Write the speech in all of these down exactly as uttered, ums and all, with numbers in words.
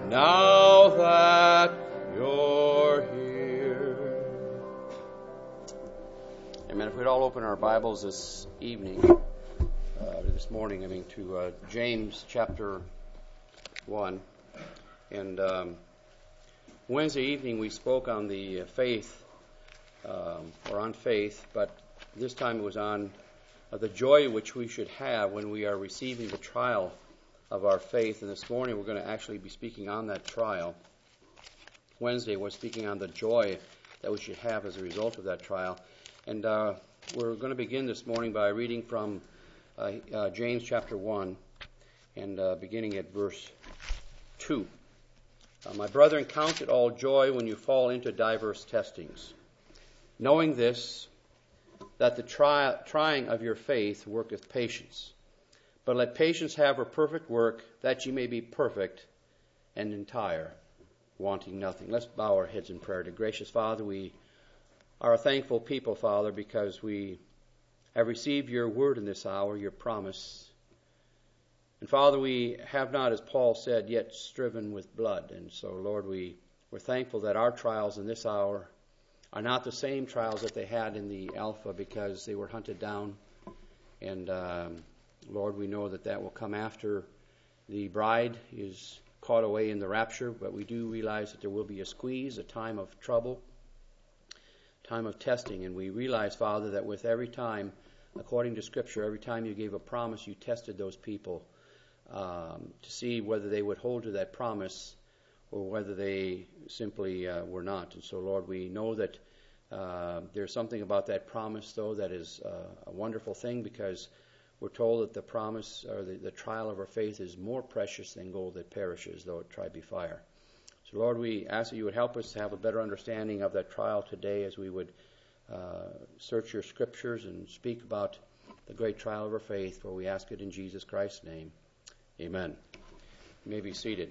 now that you're here. Amen. If we'd all open our Bibles this evening, uh, this morning, I mean, to uh, James chapter one. And um, Wednesday evening we spoke on the faith, um, or on faith, but this time it was on uh, the joy which we should have when we are receiving the trial of our faith. And this morning we're going to actually be speaking on that trial. Wednesday we're speaking on the joy that we should have as a result of that trial. And uh, we're going to begin this morning by reading from uh, uh, James chapter one and uh, beginning at verse two. Uh, My brethren, count it all joy when you fall into diverse testings, knowing this, that the try- trying of your faith worketh patience. But let patience have her perfect work, that ye may be perfect and entire, wanting nothing. Let's bow our heads in prayer. To gracious Father, we are a thankful people, Father, because we have received your word in this hour, your promise. And Father, we have not, as Paul said, yet striven with blood. And so, Lord, we, we're thankful that our trials in this hour are not the same trials that they had in the Alpha, because they were hunted down. And um, Lord, we know that that will come after the bride is caught away in the rapture, but we do realize that there will be a squeeze, a time of trouble, time of testing. And we realize, Father, that with every time, according to Scripture, every time you gave a promise, you tested those people um, to see whether they would hold to that promise or whether they simply uh, were not. And so, Lord, we know that uh, there's something about that promise, though, that is uh, a wonderful thing, because we're told that the promise or the, the trial of our faith is more precious than gold that perishes, though it try by fire. So, Lord, we ask that you would help us to have a better understanding of that trial today as we would uh, search your Scriptures and speak about the great trial of our faith, for we ask it in Jesus Christ's name. Amen. You may be seated.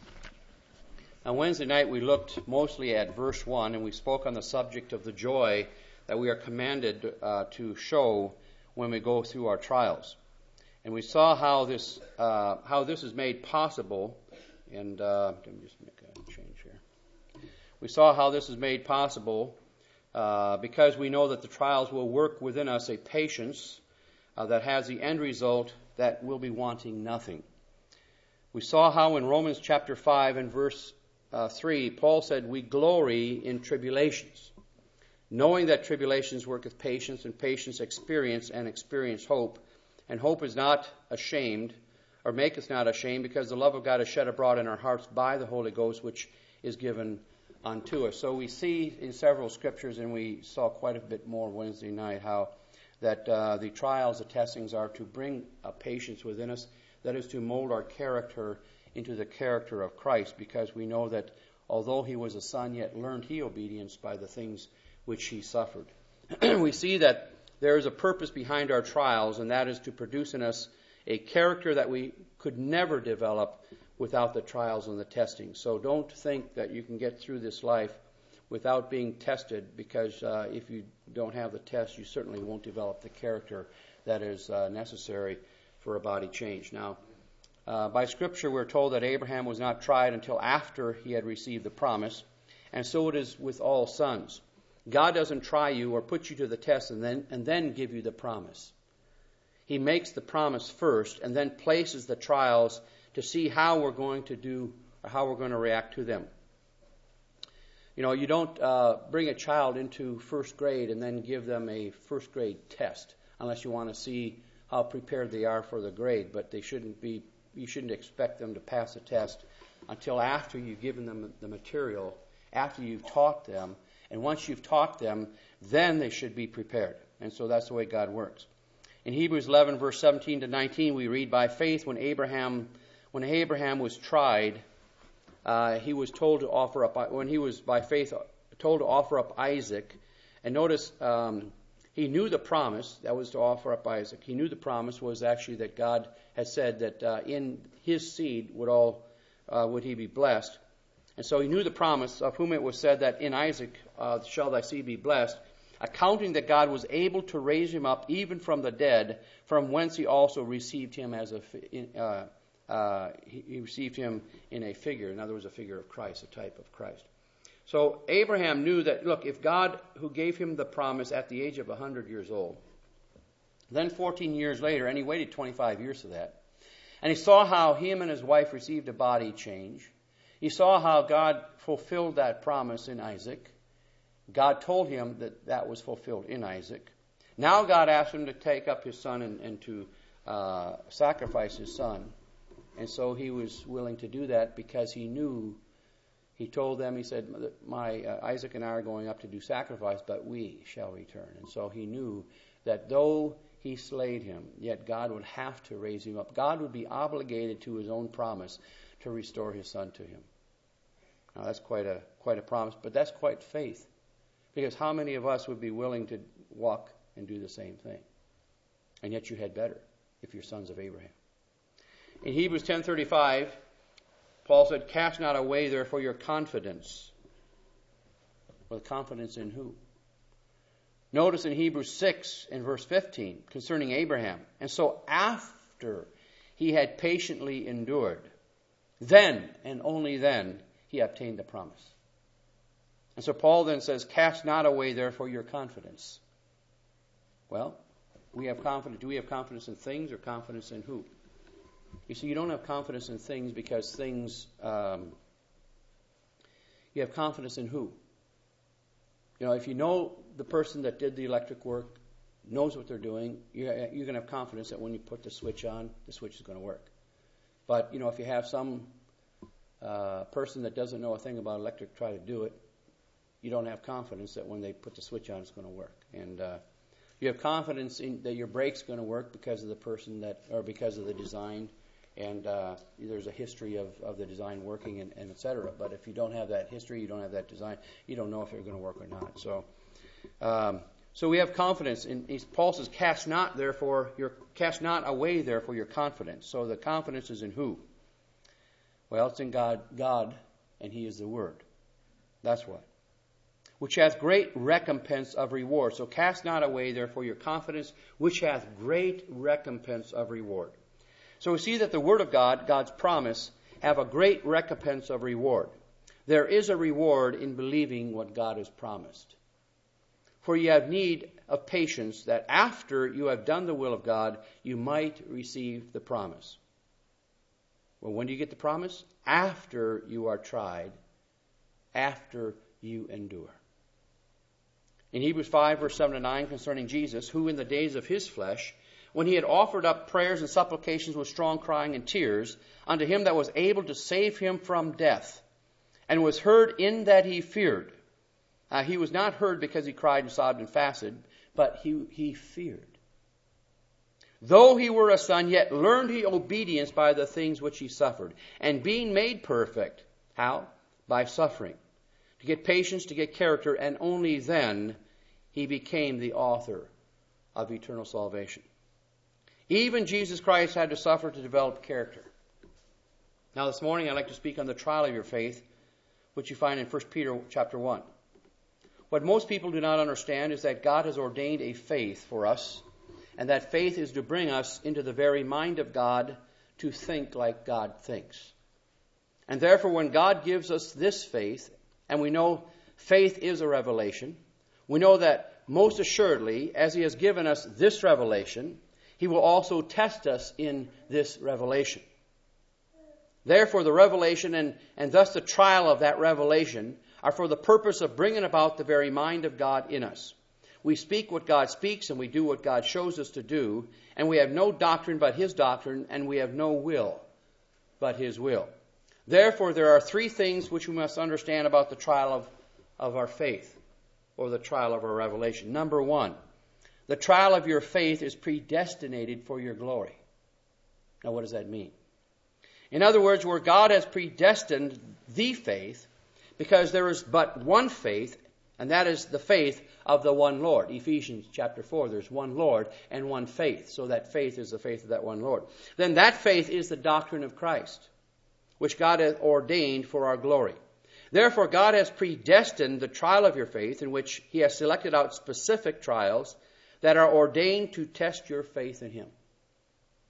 On Wednesday night, we looked mostly at verse one, and we spoke on the subject of the joy that we are commanded uh, to show when we go through our trials. And we saw how this uh, how this is made possible. And uh, let me just make a change here. We saw how this is made possible uh, because we know that the trials will work within us a patience uh, that has the end result that we'll be wanting nothing. We saw how in Romans chapter five and verse uh, three, Paul said, we glory in tribulations, knowing that tribulations worketh patience, and patience experience, and experience hope. And hope is not ashamed, or maketh not ashamed, because the love of God is shed abroad in our hearts by the Holy Ghost, which is given unto us. So we see in several scriptures, and we saw quite a bit more Wednesday night, how that uh, the trials, the testings are to bring a patience within us, that is to mold our character into the character of Christ, because we know that although he was a son, yet learned he obedience by the things which he suffered. We see that there is a purpose behind our trials, and that is to produce in us a character that we could never develop without the trials and the testing. So don't think that you can get through this life without being tested, because uh, if you don't have the test, you certainly won't develop the character that is uh, necessary for a body change. Now, uh, by Scripture, we're told that Abraham was not tried until after he had received the promise, and so it is with all sons. God doesn't try you or put you to the test and then and then give you the promise. He makes the promise first and then places the trials to see how we're going to do or how we're going to react to them. You know, you don't uh, bring a child into first grade and then give them a first grade test unless you want to see how prepared they are for the grade. But they shouldn't be. You shouldn't expect them to pass the test until after you've given them the material, after you've taught them. And once you've taught them, then they should be prepared. And so that's the way God works. In Hebrews eleven, verse seventeen to nineteen, we read, by faith when Abraham when Abraham was tried, uh, he was told to offer up, when he was by faith told to offer up Isaac. And notice, um, he knew the promise, that was to offer up Isaac. He knew the promise was actually that God had said that uh, in his seed would all uh, would he be blessed. And so he knew the promise, of whom it was said that in Isaac uh, shall thy seed be blessed, accounting that God was able to raise him up even from the dead, from whence he also received him as a uh, uh, he, he received him in a figure. In other words, a figure of Christ, a type of Christ. So Abraham knew that, look, if God, who gave him the promise at the age of one hundred years old, then fourteen years later, and he waited twenty-five years for that, and he saw how him and his wife received a body change. He saw how God fulfilled that promise in Isaac. God told him that that was fulfilled in Isaac. Now God asked him to take up his son and, and to uh, sacrifice his son. And so he was willing to do that because he knew, he told them, he said, my uh, Isaac and I are going up to do sacrifice, but we shall return. And so he knew that though he slayed him, yet God would have to raise him up. God would be obligated to his own promise to restore his son to him. Now that's quite a quite a promise, but that's quite faith. Because how many of us would be willing to walk and do the same thing? And yet you had better if you're sons of Abraham. In Hebrews ten thirty-five, Paul said, cast not away therefore your confidence. Well, confidence in who? Notice in Hebrews six and verse fifteen concerning Abraham. And so after he had patiently endured, then and only then he obtained the promise. And so Paul then says, cast not away therefore your confidence. Well, we have confidence. Do we have confidence in things or confidence in who? You see, you don't have confidence in things because things, um, you have confidence in who? You know, if you know the person that did the electric work, knows what they're doing, you're, you're going to have confidence that when you put the switch on, the switch is going to work. But, you know, if you have some uh, person that doesn't know a thing about electric try to do it, you don't have confidence that when they put the switch on, it's going to work. And uh, you have confidence in that your brake's going to work because of the person that, or because of the design, and uh, there's a history of, of the design working, and, and et cetera. But if you don't have that history, you don't have that design, you don't know if they're going to work or not. So, um, so we have confidence. In, Paul says, "Cast not, therefore, your cast not away, therefore, your confidence." So the confidence is in who? Well, it's in God, God, and He is the Word. That's what. Which hath great recompense of reward. So cast not away, therefore, your confidence, which hath great recompense of reward. So we see that the Word of God, God's promise, have a great recompense of reward. There is a reward in believing what God has promised. For you have need of patience, that after you have done the will of God, you might receive the promise. Well, when do you get the promise? After you are tried, after you endure. In Hebrews five, verse seven to nine, concerning Jesus, who in the days of his flesh, when he had offered up prayers and supplications with strong crying and tears, unto him that was able to save him from death, and was heard in that he feared. Uh, he was not heard because he cried and sobbed and fasted, but he, he feared. Though he were a son, yet learned he obedience by the things which he suffered. And being made perfect, how? By suffering. To get patience, to get character, and only then he became the author of eternal salvation. Even Jesus Christ had to suffer to develop character. Now this morning I'd like to speak on the trial of your faith, which you find in First Peter chapter one. What most people do not understand is that God has ordained a faith for us, and that faith is to bring us into the very mind of God to think like God thinks. And therefore when God gives us this faith, and we know faith is a revelation, we know that most assuredly, as He has given us this revelation, He will also test us in this revelation. Therefore, the revelation and, and thus the trial of that revelation are for the purpose of bringing about the very mind of God in us. We speak what God speaks and we do what God shows us to do, and we have no doctrine but His doctrine, and we have no will but His will. Therefore, there are three things which we must understand about the trial of, of our faith, or the trial of our revelation. Number one, the trial of your faith is predestinated for your glory. Now, what does that mean? In other words, where God has predestined the faith, because there is but one faith, and that is the faith of the one Lord. Ephesians chapter four, there's one Lord and one faith. So that faith is the faith of that one Lord. Then that faith is the doctrine of Christ, which God hath ordained for our glory. Therefore, God has predestined the trial of your faith, in which He has selected out specific trials that are ordained to test your faith in Him.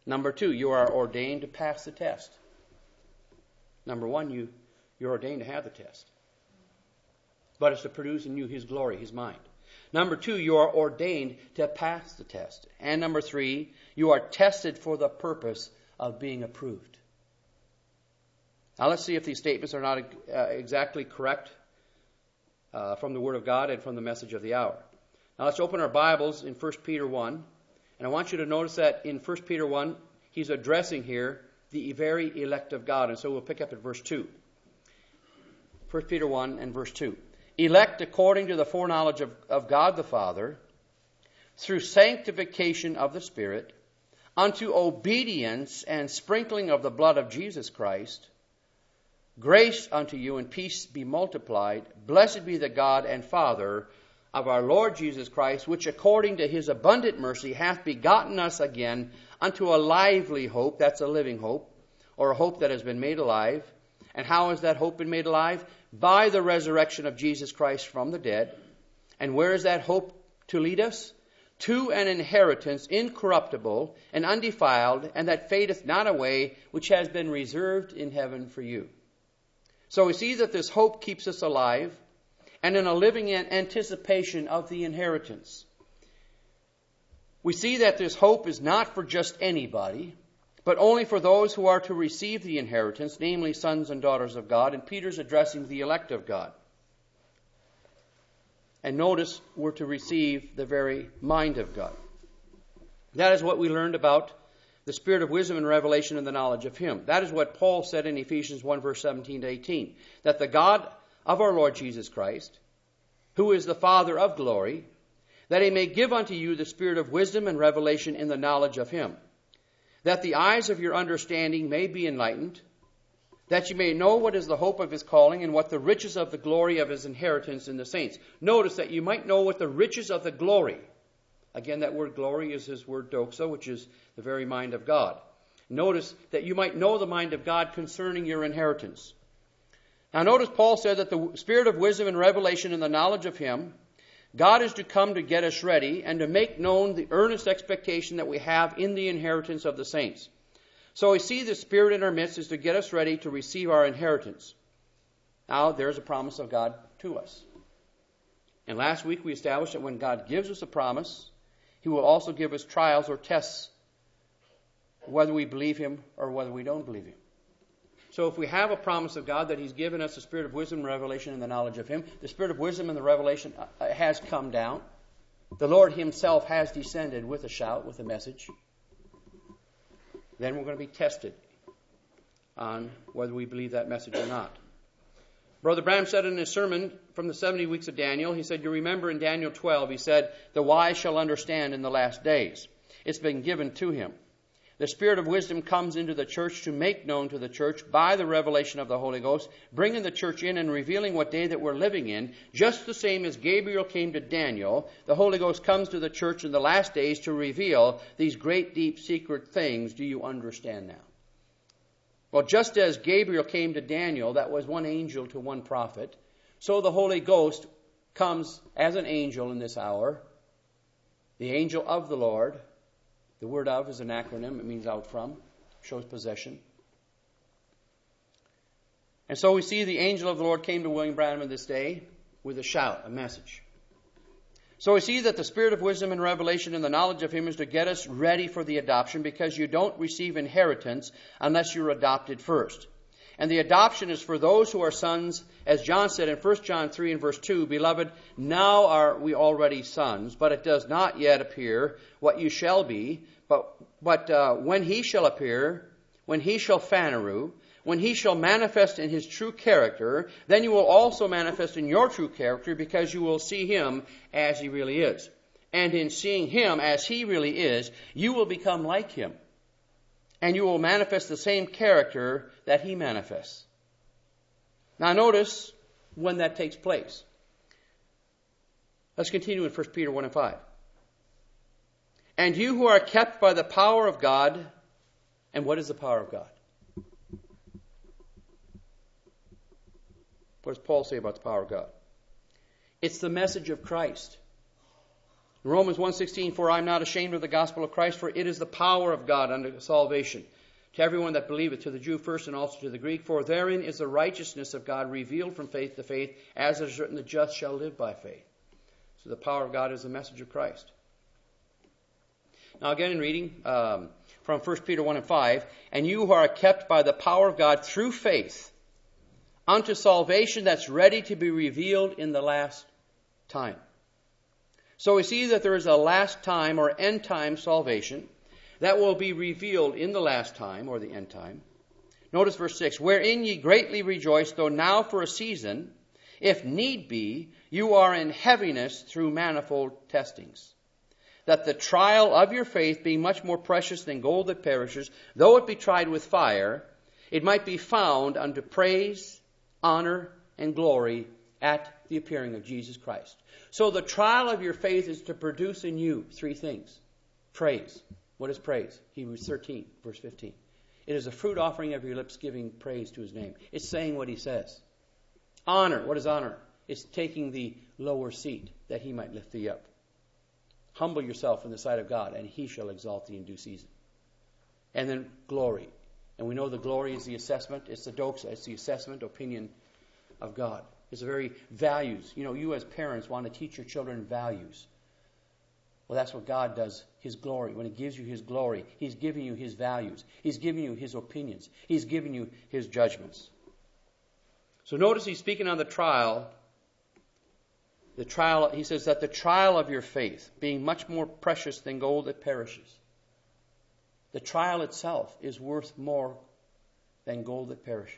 Number two, you are ordained to pass the test. Number one, you, you're ordained to have the test. But it's to produce in you His glory, His mind. Number two, you are ordained to pass the test. And number three, you are tested for the purpose of being approved. Now let's see if these statements are not uh, exactly correct uh, from the Word of God and from the message of the hour. Now let's open our Bibles in First Peter one. And I want you to notice that in First Peter one, he's addressing here the very elect of God. And so we'll pick up at verse two. First Peter one and verse two. Elect according to the foreknowledge of, of God the Father, through sanctification of the Spirit, unto obedience and sprinkling of the blood of Jesus Christ, grace unto you and peace be multiplied. Blessed be the God and Father of our Lord Jesus Christ, which according to His abundant mercy hath begotten us again unto a lively hope. That's a living hope, or a hope that has been made alive. And how has that hope been made alive? By the resurrection of Jesus Christ from the dead. And where is that hope to lead us? To an inheritance incorruptible and undefiled, and that fadeth not away, which has been reserved in heaven for you. So we see that this hope keeps us alive and in a living anticipation of the inheritance. We see that this hope is not for just anybody, but only for those who are to receive the inheritance, namely sons and daughters of God. And Peter's addressing the elect of God. And notice we're to receive the very mind of God. That is what we learned about the spirit of wisdom and revelation and the knowledge of Him. That is what Paul said in Ephesians one, verse seventeen to eighteen. That the God of our Lord Jesus Christ, who is the Father of glory, that He may give unto you the spirit of wisdom and revelation in the knowledge of Him, that the eyes of your understanding may be enlightened, that you may know what is the hope of His calling and what the riches of the glory of His inheritance in the saints. Notice that you might know what the riches of the glory. Again, that word glory is His word doxa, which is the very mind of God. Notice that you might know the mind of God concerning your inheritance. Now notice Paul said that the spirit of wisdom and revelation and the knowledge of Him, God is to come to get us ready and to make known the earnest expectation that we have in the inheritance of the saints. So we see the Spirit in our midst is to get us ready to receive our inheritance. Now there's a promise of God to us. And last week we established that when God gives us a promise, He will also give us trials or tests, whether we believe Him or whether we don't believe Him. So if we have a promise of God that He's given us the spirit of wisdom and revelation and the knowledge of Him, the spirit of wisdom and the revelation has come down. The Lord Himself has descended with a shout, with a message. Then we're going to be tested on whether we believe that message or not. Brother Branham said in his sermon from the seventy weeks of Daniel, he said, you remember in Daniel twelve, he said, the wise shall understand in the last days. It's been given to him. The spirit of wisdom comes into the church to make known to the church by the revelation of the Holy Ghost, bringing the church in and revealing what day that we're living in. Just the same as Gabriel came to Daniel, the Holy Ghost comes to the church in the last days to reveal these great, deep, secret things. Do you understand now? Well, just as Gabriel came to Daniel, that was one angel to one prophet, so the Holy Ghost comes as an angel in this hour, the angel of the Lord. The word of is an acronym. It means out from, shows possession. And so we see the angel of the Lord came to William Branham in this day with a shout, a message. So we see that the spirit of wisdom and revelation and the knowledge of Him is to get us ready for the adoption, because you don't receive inheritance unless you're adopted first. And the adoption is for those who are sons, as John said in First John three and verse two, Beloved, now are we already sons, but it does not yet appear what you shall be. But, but uh, when He shall appear, when He shall phaneru, when He shall manifest in His true character, then you will also manifest in your true character, because you will see Him as He really is. And in seeing Him as He really is, you will become like Him. And you will manifest the same character that He manifests. Now notice when that takes place. Let's continue in First Peter one and five. And you who are kept by the power of God. And what is the power of God? What does Paul say about the power of God? It's the message of Christ. In Romans one sixteen, for I am not ashamed of the gospel of Christ, for it is the power of God unto salvation, to everyone that believeth, to the Jew first and also to the Greek. For therein is the righteousness of God revealed from faith to faith, as it is written, the just shall live by faith. So the power of God is the message of Christ. Now again in reading um, from First Peter one and five, and you who are kept by the power of God through faith unto salvation that's ready to be revealed in the last time. So we see that there is a last time or end time salvation that will be revealed in the last time or the end time. Notice verse six, wherein ye greatly rejoice, though now for a season, if need be, you are in heaviness through manifold testings, that the trial of your faith, being much more precious than gold that perishes, though it be tried with fire, it might be found unto praise, honor, and glory at the appearing of Jesus Christ. So the trial of your faith is to produce in you three things. Praise. What is praise? Hebrews thirteen, verse fifteen. It is a fruit offering of your lips giving praise to his name. It's saying what he says. Honor. What is honor? It's taking the lower seat that he might lift thee up. Humble yourself in the sight of God, and he shall exalt thee in due season. And then glory. And we know the glory is the assessment. It's the doxa. It's the assessment, opinion of God. It's the very values. You know, you as parents want to teach your children values. Well, that's what God does, his glory. When he gives you his glory, he's giving you his values. He's giving you his opinions. He's giving you his judgments. So notice he's speaking on the trial. The trial, he says that the trial of your faith, being much more precious than gold that perishes. The trial itself is worth more than gold that perishes.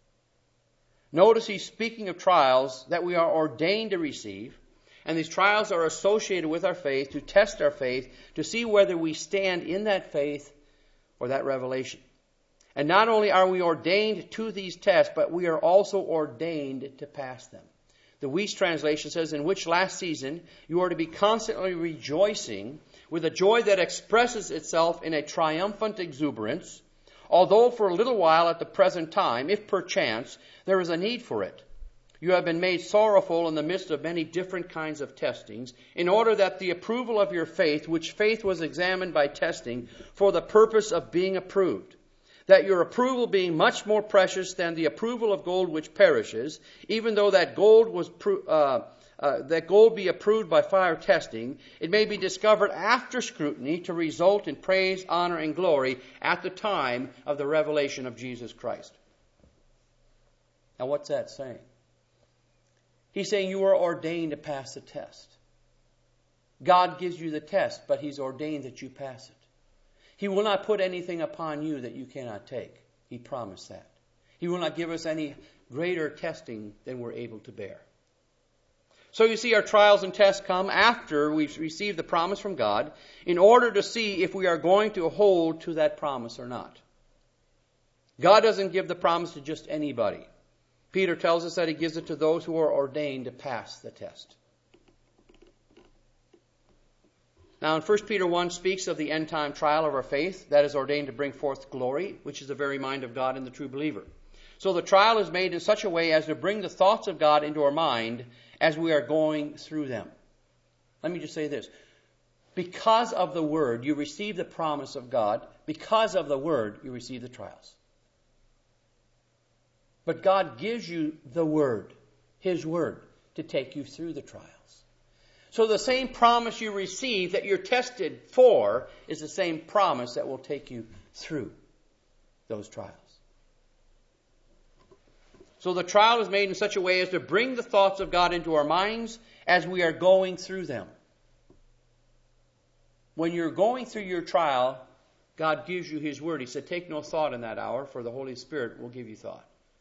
Notice he's speaking of trials that we are ordained to receive. And these trials are associated with our faith to test our faith, to see whether we stand in that faith or that revelation. And not only are we ordained to these tests, but we are also ordained to pass them. The Weiss translation says, in which last season you are to be constantly rejoicing with a joy that expresses itself in a triumphant exuberance, although for a little while at the present time, if perchance, there is a need for it. You have been made sorrowful in the midst of many different kinds of testings, in order that the approval of your faith, which faith was examined by testing, for the purpose of being approved, that your approval being much more precious than the approval of gold which perishes, even though that gold was pro- uh, uh, that gold be approved by fire testing, it may be discovered after scrutiny to result in praise, honor, and glory at the time of the revelation of Jesus Christ. Now, what's that saying? He's saying you are ordained to pass the test. God gives you the test, but he's ordained that you pass it. He will not put anything upon you that you cannot take. He promised that. He will not give us any greater testing than we're able to bear. So you see, our trials and tests come after we've received the promise from God in order to see if we are going to hold to that promise or not. God doesn't give the promise to just anybody. Peter tells us that he gives it to those who are ordained to pass the test. Now in First Peter one speaks of the end time trial of our faith that is ordained to bring forth glory, which is the very mind of God in the true believer. So the trial is made in such a way as to bring the thoughts of God into our mind as we are going through them. Let me just say this. Because of the Word, you receive the promise of God. Because of the Word, you receive the trials. But God gives you the Word, His Word, to take you through the trials. So the same promise you receive that you're tested for is the same promise that will take you through those trials. So the trial is made in such a way as to bring the thoughts of God into our minds as we are going through them. When you're going through your trial, God gives you His Word. He said, take no thought in that hour, for the Holy Spirit will give you thought.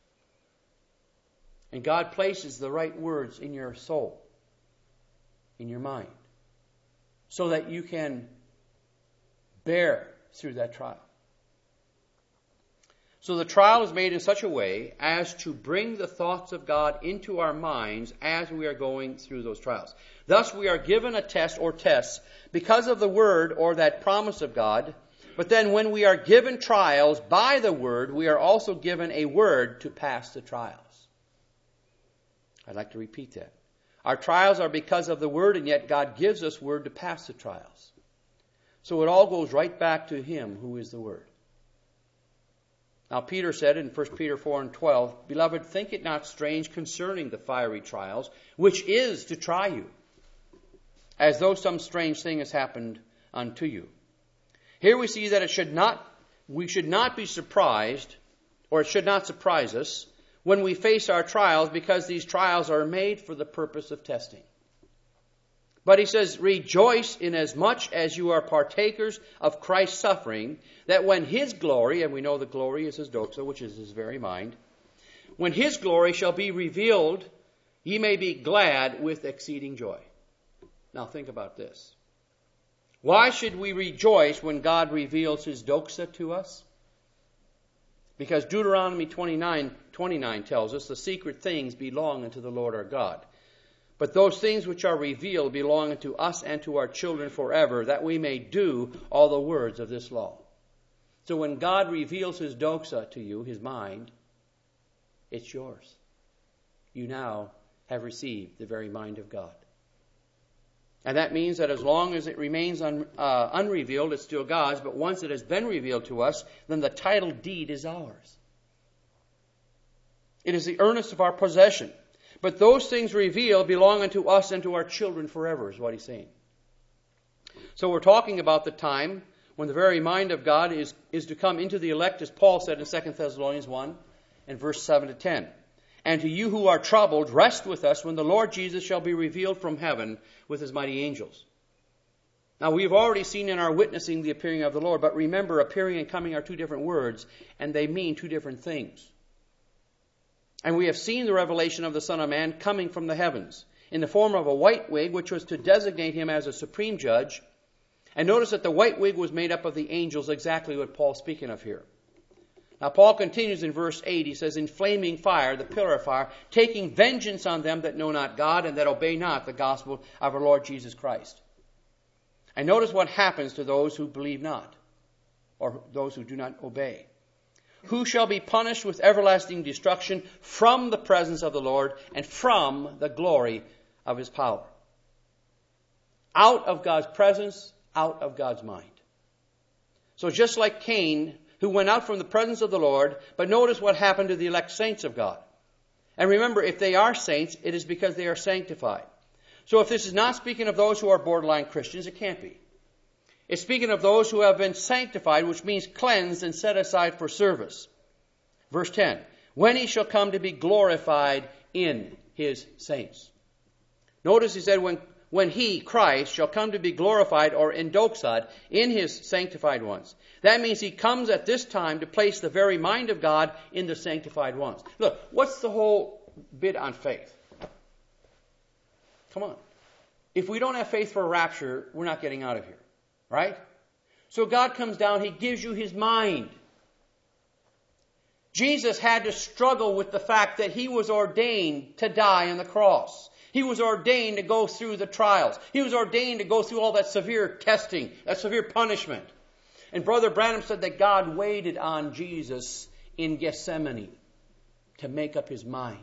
And God places the right words in your soul, in your mind, so that you can bear through that trial. So the trial is made in such a way as to bring the thoughts of God into our minds as we are going through those trials. Thus we are given a test or tests because of the Word or that promise of God. But then when we are given trials by the Word, we are also given a word to pass the trials. I'd like to repeat that. Our trials are because of the Word, and yet God gives us Word to pass the trials. So it all goes right back to Him who is the Word. Now Peter said in First Peter four and twelve, Beloved, think it not strange concerning the fiery trials, which is to try you, as though some strange thing has happened unto you. Here we see that it should not, we should not be surprised, or it should not surprise us, when we face our trials, because these trials are made for the purpose of testing. But he says, rejoice inasmuch as you are partakers of Christ's suffering, that when His glory, and we know the glory is His doxa, which is His very mind, when His glory shall be revealed, ye may be glad with exceeding joy. Now think about this. Why should we rejoice when God reveals His doxa to us? Because Deuteronomy twenty-nine twenty-nine tells us the secret things belong unto the Lord our God. But those things which are revealed belong unto us and to our children forever, that we may do all the words of this law. So when God reveals His doxa to you, His mind, it's yours. You now have received the very mind of God. And that means that as long as it remains un, uh, unrevealed, it's still God's. But once it has been revealed to us, then the title deed is ours. It is the earnest of our possession. But those things revealed belong unto us and to our children forever, is what he's saying. So we're talking about the time when the very mind of God is, is to come into the elect, as Paul said in Second Thessalonians one and verse seven to ten. And to you who are troubled, rest with us when the Lord Jesus shall be revealed from heaven with His mighty angels. Now we've already seen in our witnessing the appearing of the Lord, but remember, appearing and coming are two different words, and they mean two different things. And we have seen the revelation of the Son of Man coming from the heavens in the form of a white wig, which was to designate Him as a supreme judge. And notice that the white wig was made up of the angels, exactly what Paul's speaking of here. Now Paul continues in verse eight, he says, in flaming fire, the pillar of fire, taking vengeance on them that know not God and that obey not the gospel of our Lord Jesus Christ. And notice what happens to those who believe not, or those who do not obey. Who shall be punished with everlasting destruction from the presence of the Lord and from the glory of His power. Out of God's presence, out of God's mind. So just like Cain, who went out from the presence of the Lord, but notice what happened to the elect saints of God. And remember, if they are saints, it is because they are sanctified. So if this is not speaking of those who are borderline Christians, it can't be. It's speaking of those who have been sanctified, which means cleansed and set aside for service. Verse ten, when He shall come to be glorified in His saints. Notice he said, when, when He, Christ, shall come to be glorified or endoxad in His sanctified ones. That means He comes at this time to place the very mind of God in the sanctified ones. Look, what's the whole bit on faith? Come on. If we don't have faith for a rapture, we're not getting out of here. Right? So God comes down, He gives you His mind. Jesus had to struggle with the fact that He was ordained to die on the cross. He was ordained to go through the trials. He was ordained to go through all that severe testing, that severe punishment. And Brother Branham said that God waited on Jesus in Gethsemane to make up His mind.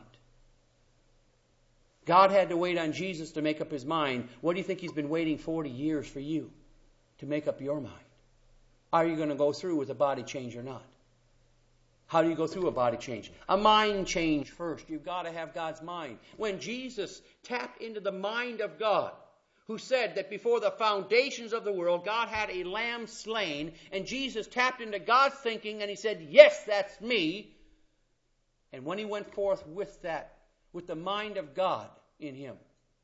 God had to wait on Jesus to make up His mind. What do you think He's been waiting forty years for you to make up your mind? Are you going to go through with a body change or not? How do you go through a body change? A mind change first. You've got to have God's mind. When Jesus tapped into the mind of God, who said that before the foundations of the world, God had a lamb slain, and Jesus tapped into God's thinking and He said, yes, that's me. And when He went forth with that, with the mind of God in Him,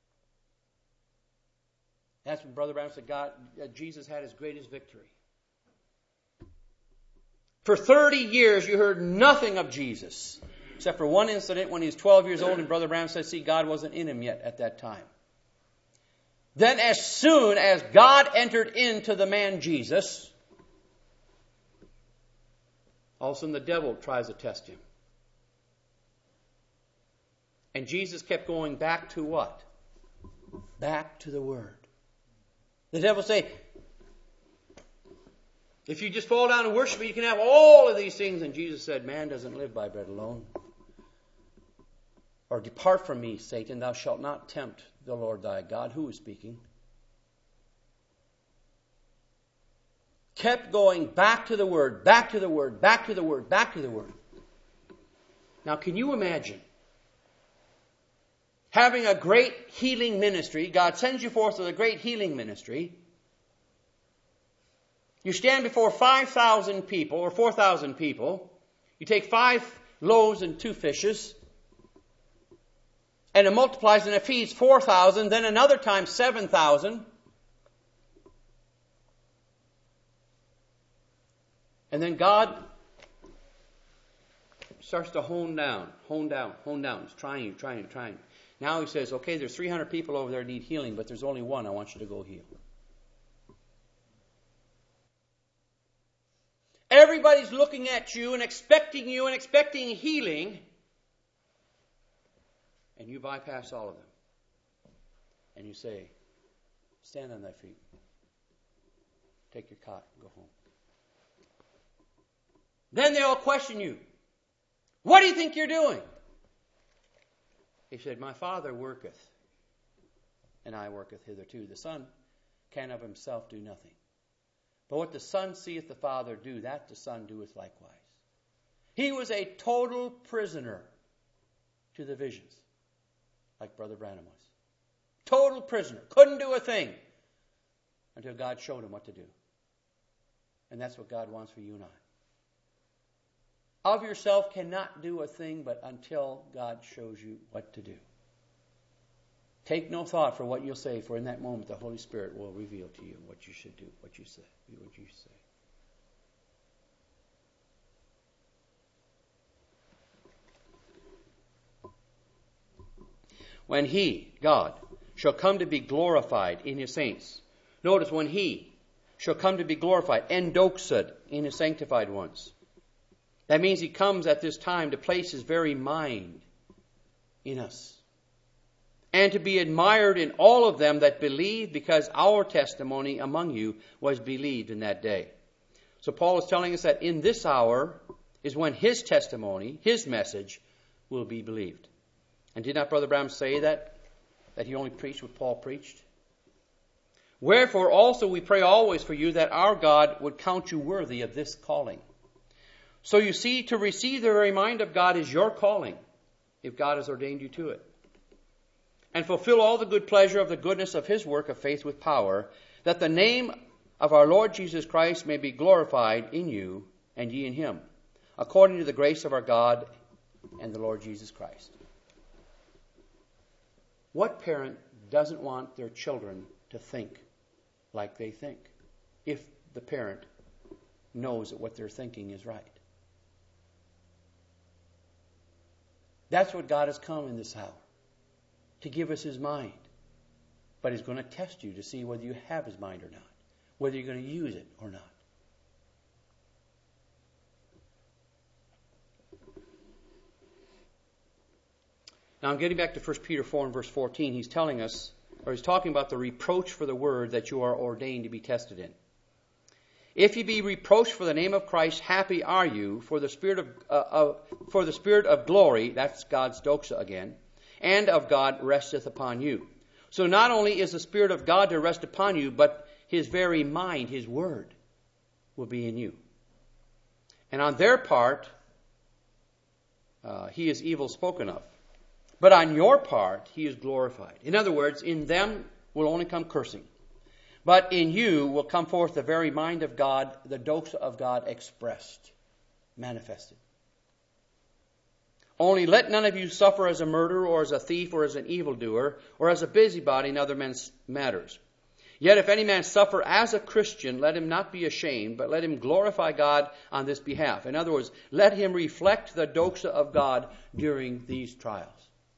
that's when Brother Branham said God, uh, Jesus had His greatest victory. For thirty years you heard nothing of Jesus, except for one incident when He was twelve years old, and Brother Branham said, see, God wasn't in Him yet at that time. Then as soon as God entered into the man Jesus, all of a sudden the devil tries to test Him. And Jesus kept going back to what? Back to the Word. The devil say, if you just fall down and worship me, you can have all of these things. And Jesus said, man doesn't live by bread alone. Or depart from me, Satan, thou shalt not tempt the Lord thy God. Who is speaking? Kept going back to the Word, back to the Word, back to the Word, back to the Word. Now, can you imagine having a great healing ministry? God sends you forth with a great healing ministry. You stand before five thousand people, or four thousand people. You take five loaves and two fishes, and it multiplies and it feeds four thousand, then another time seven thousand. And then God starts to hone down, hone down, hone down. He's trying you, trying you, trying you. Now he says, okay, there's three hundred people over there that need healing, but there's only one I want you to go heal. Everybody's looking at you and expecting you and expecting healing, and you bypass all of them. And you say, stand on thy feet. Take your cot and go home. Then they all question you. What do you think you're doing? He said, my Father worketh, and I worketh hitherto. The Son can of himself do nothing. But what the Son seeth the Father do, that the Son doeth likewise. He was a total prisoner to the visions, like Brother Branham was. Total prisoner. Couldn't do a thing until God showed him what to do. And that's what God wants for you and I. Of yourself cannot do a thing but until God shows you what to do. Take no thought for what you'll say, for in that moment the Holy Spirit will reveal to you what you should do, what you say, what you say. When He, God, shall come to be glorified in His saints. Notice, when He shall come to be glorified, endoxed in His sanctified ones. That means He comes at this time to place His very mind in us. And to be admired in all of them that believe, because our testimony among you was believed in that day. So Paul is telling us that in this hour is when his testimony, his message, will be believed. And did not Brother Branham say that? That he only preached what Paul preached? Wherefore also we pray always for you, that our God would count you worthy of this calling. So you see, to receive the very mind of God is your calling, if God has ordained you to it. And fulfill all the good pleasure of the goodness of His work of faith with power, that the name of our Lord Jesus Christ may be glorified in you, and ye in Him, according to the grace of our God and the Lord Jesus Christ. What parent doesn't want their children to think like they think, if the parent knows that what they're thinking is right? That's what God has come in this hour, to give us His mind. But He's going to test you to see whether you have His mind or not, whether you're going to use it or not. Now I'm getting back to First Peter four and verse fourteen. He's telling us, or he's talking about the reproach for the word that you are ordained to be tested in. If ye be reproached for the name of Christ, happy are you, for the spirit of, uh, of for the spirit of glory, that's God's doxa again, and of God resteth upon you. So not only is the Spirit of God to rest upon you, but His very mind, His word, will be in you. And on their part, uh, He is evil spoken of. But on your part, He is glorified. In other words, in them will only come cursing. But in you will come forth the very mind of God, the doxa of God expressed, manifested. Only let none of you suffer as a murderer, or as a thief, or as an evildoer, or as a busybody in other men's matters. Yet if any man suffer as a Christian, let him not be ashamed, but let him glorify God on this behalf. In other words, let him reflect the doxa of God during these trials.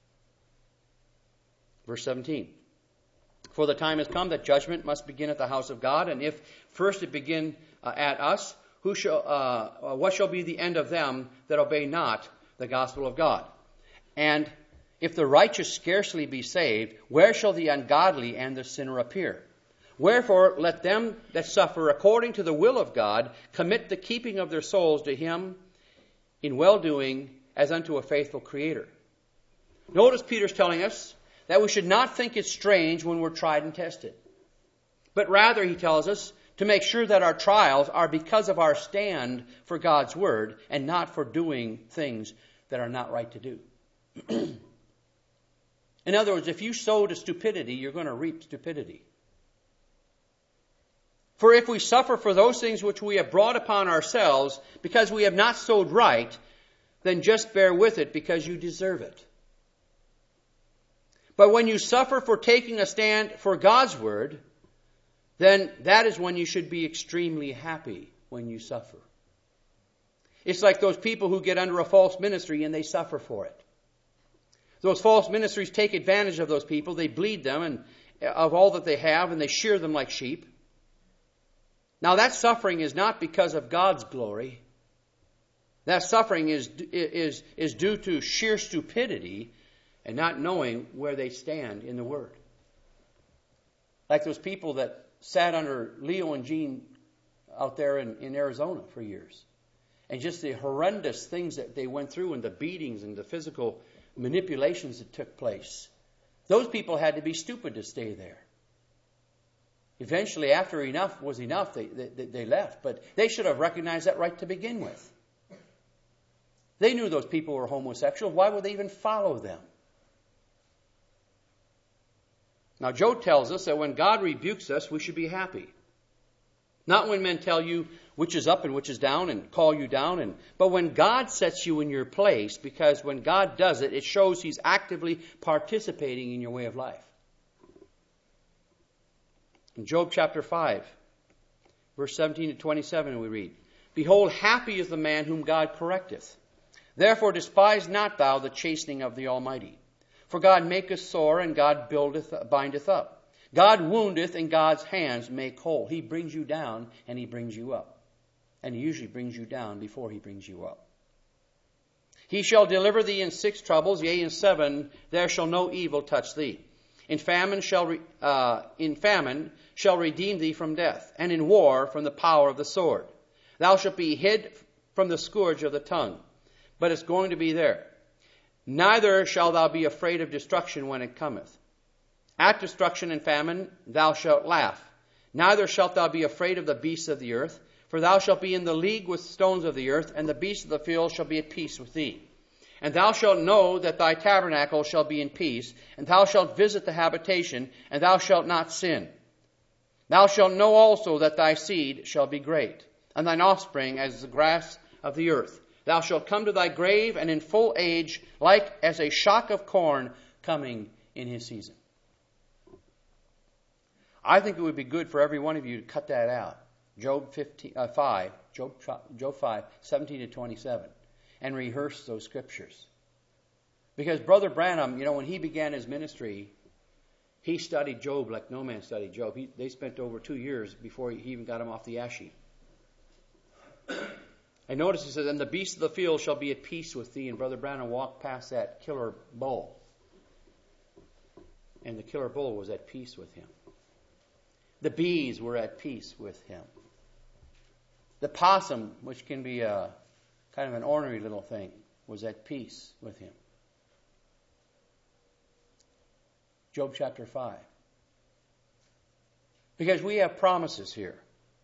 Verse seventeen. For the time has come that judgment must begin at the house of God, and if first it begin uh, at us, who shall, uh, what shall be the end of them that obey not the gospel of God? And if the righteous scarcely be saved, where shall the ungodly and the sinner appear? Wherefore let them that suffer according to the will of God commit the keeping of their souls to Him in well-doing as unto a faithful Creator. Notice Peter's telling us that we should not think it strange when we're tried and tested. But rather, he tells us, to make sure that our trials are because of our stand for God's Word and not for doing things that are not right to do. In other words, if you sow to stupidity, you're going to reap stupidity. For if we suffer for those things which we have brought upon ourselves because we have not sowed right, then just bear with it because you deserve it. But when you suffer for taking a stand for God's Word, then that is when you should be extremely happy when you suffer. It's like those people who get under a false ministry and they suffer for it. Those false ministries take advantage of those people. They bleed them and of all that they have, and they shear them like sheep. Now that suffering is not because of God's glory. That suffering is, is, is due to sheer stupidity and not knowing where they stand in the Word. Like those people that sat under Leo and Jean out there in, in Arizona for years. And just the horrendous things that they went through and the beatings and the physical manipulations that took place. Those people had to be stupid to stay there. Eventually, after enough was enough, they, they, they left. But they should have recognized that right to begin with. They knew those people were homosexual. Why would they even follow them? Now, Job tells us that when God rebukes us, we should be happy. Not when men tell you which is up and which is down and call you down, and but when God sets you in your place, because when God does it, it shows He's actively participating in your way of life. In Job chapter five, verse seventeen to twenty-seven, we read, Behold, happy is the man whom God correcteth. Therefore despise not thou the chastening of the Almighty. For God maketh sore, and God buildeth, bindeth up. God woundeth, and God's hands make whole. He brings you down, and He brings you up. And He usually brings you down before He brings you up. He shall deliver thee in six troubles, yea, in seven there shall no evil touch thee. In famine shall re, uh, in famine shall redeem thee from death, and in war from the power of the sword. Thou shalt be hid from the scourge of the tongue, but it's going to be there. Neither shalt thou be afraid of destruction when it cometh. At destruction and famine thou shalt laugh. Neither shalt thou be afraid of the beasts of the earth, for thou shalt be in the league with stones of the earth, and the beasts of the field shall be at peace with thee. And thou shalt know that thy tabernacle shall be in peace, and thou shalt visit the habitation, and thou shalt not sin. Thou shalt know also that thy seed shall be great, and thine offspring as the grass of the earth. Thou shalt come to thy grave, and in full age, like as a shock of corn coming in his season. I think it would be good for every one of you to cut that out. Job fifteen, uh, five, Job, Job five, seventeen to twenty-seven, and rehearse those scriptures. Because Brother Branham, you know, when he began his ministry, he studied Job like no man studied Job. He, they spent over two years before he even got him off the ash heap. And notice he says, and the beasts of the field shall be at peace with thee. And Brother Branham walked past that killer bull. And the killer bull was at peace with him. The bees were at peace with him. The possum, which can be a kind of an ornery little thing, was at peace with him. Job chapter five. Because we have promises here.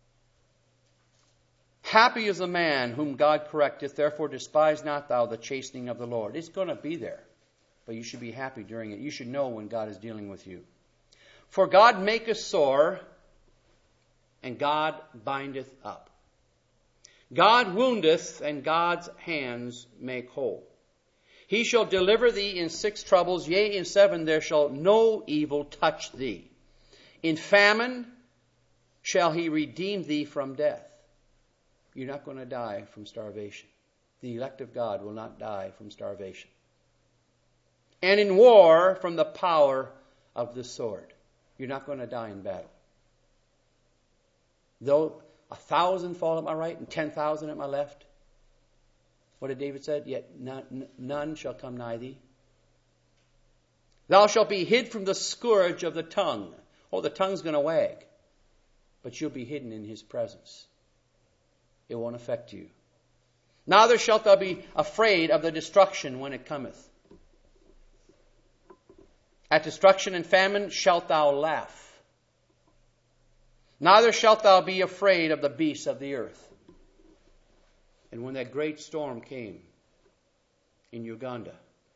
Happy is the man whom God correcteth, therefore despise not thou the chastening of the Lord. It's going to be there, but you should be happy during it. You should know when God is dealing with you. For God maketh sore, and God bindeth up. God woundeth, and God's hands make whole. He shall deliver thee in six troubles, yea, in seven there shall no evil touch thee. In famine shall he redeem thee from death. You're not going to die from starvation. The elect of God will not die from starvation. And in war from the power of the sword. You're not going to die in battle. Though a thousand fall at my right and ten thousand at my left. What did David say? Yet none, none shall come nigh thee. Thou shalt be hid from the scourge of the tongue. Oh, the tongue's going to wag. But you'll be hidden in his presence. It won't affect you. Neither shalt thou be afraid of the destruction when it cometh. At destruction and famine shalt thou laugh. Neither shalt thou be afraid of the beasts of the earth. And when that great storm came in Uganda,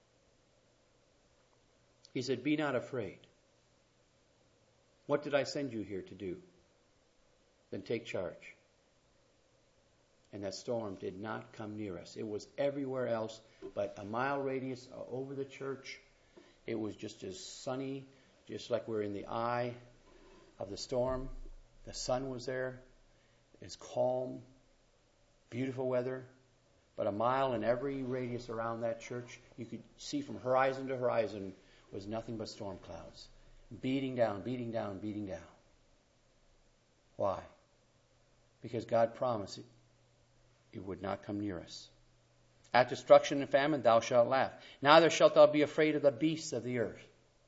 he said, be not afraid. What did I send you here to do? Then take charge. And that storm did not come near us. It was everywhere else, but a mile radius over the church. It was just as sunny, just like we're in the eye of the storm. The sun was there. It's calm, beautiful weather. But a mile in every radius around that church, you could see from horizon to horizon, was nothing but storm clouds. Beating down, beating down, beating down. Why? Because God promised it, it would not come near us. At destruction and famine thou shalt laugh. Neither shalt thou be afraid of the beasts of the earth.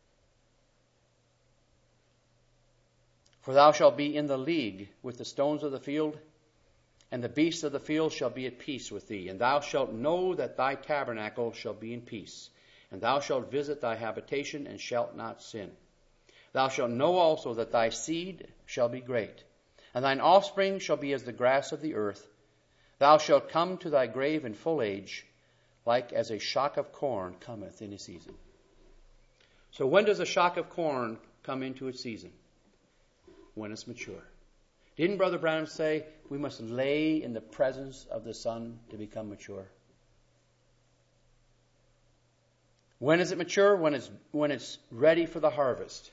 For thou shalt be in the league with the stones of the field, and the beasts of the field shall be at peace with thee. And thou shalt know that thy tabernacle shall be in peace. And thou shalt visit thy habitation, and shalt not sin. Thou shalt know also that thy seed shall be great, and thine offspring shall be as the grass of the earth. Thou shalt come to thy grave in full age, like as a shock of corn cometh in his season. So when does a shock of corn come into its season? When it's mature. Didn't Brother Branham say we must lay in the presence of the sun to become mature? When is it mature? When it's, when it's ready for the harvest.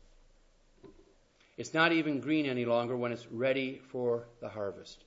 It's not even green any longer when it's ready for the harvest.